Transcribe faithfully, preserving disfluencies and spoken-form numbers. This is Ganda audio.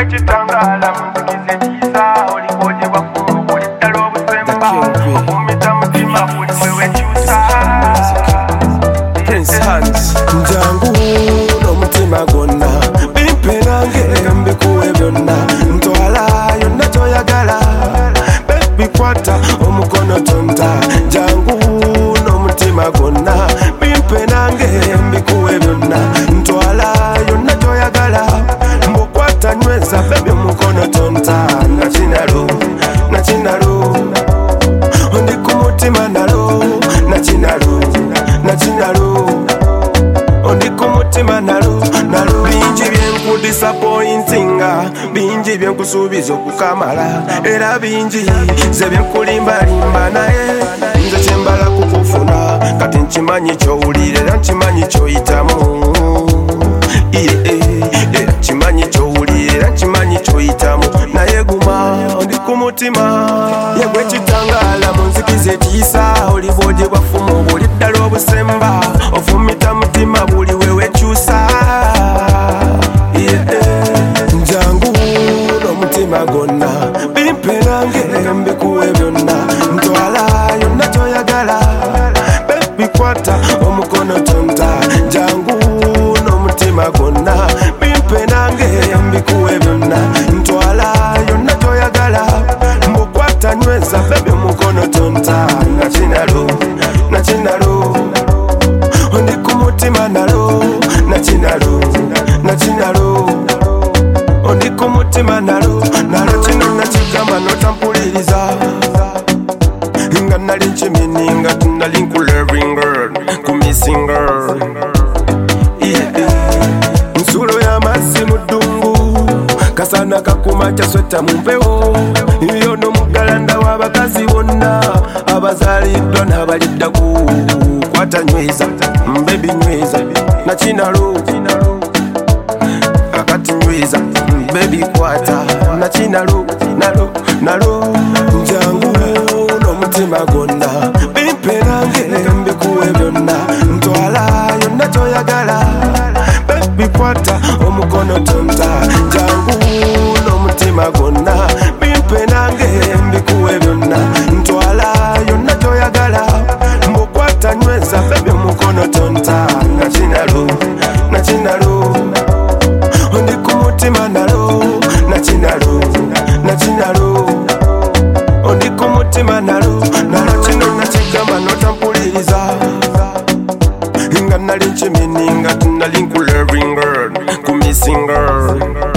wekitangala munzikize kiza olikoje wafumu bulidala obusemba okumita mutima buli wewekyusa Prince Hans njangu n'omutima gonna bimpe nange mbikuwe byonna ntwala yonna toyagala bikwata omukono tonta jangu n'omutima gonna bimpe nange mbikuwe byonna ntwala yonna toyagala mbukwata nyweza bebe omukono tonta nakinalo nakinalo ndi ku mutima nalo nakinalo nakinalo ndi ku mutima nalo nalo bingi byenkudisappointinga bingi byenkusuubiza okukamala era bingi ze byenkulimbalimba naye nze kyembala kukufuna kati nkimanyi kyowulira era nkimanyi kyoyitamu era kimanyi kyowulira era nkimanyi kyoyitamu naye guma ndi ku mutima yegwe kitangala munzikize tiisa oli bwogye bwafumu obuli ddala obusemba ofumita mutima buli wewekyusa njangu n'omutima gonna bimpe nange mbikuwe byonna ntwala yonna toyagala bebikwata omukono tonta jangu n'omutima gonna bimpe nange mbikuwe byonna ntwala yonna toyagala mbukwata nyweza bebe omukono tonta nakinalo nakinalo ndi ku mutima nalo nakinalo nakinalo ndi ku mutima nalo nalo kino nakigamba notampuliriza nga nali nkimini nga tunali nkulevinga kumisinga nsulo y'amazzi mu ddungu kasana kakuma kyaswetta mu mpewo yono mugalanda w'abakazi bonna abazaaliddwa n'abaliddaku kwata nyweza mbebi nyweza nakinalo akati nyweza mbebi kwata nakinalo nalo nalo njangu n'omutima gonna bimpe nange mbikuwe byonna ntwala yonna toyagala bebi kwata omukono tonta jangu n'omutima gonna bimpe nange mbikuwe byonna ntwala yonna toyagala mbukwata nyweza bebi omukono tonta nakinalo nakinalo ndi ku mutima nalo nakinalo nakinalo ndi ku mutima nalo nalo kino nakigamba notampuliriza nga nali nkimini nga tunali nkulevinga kumisinga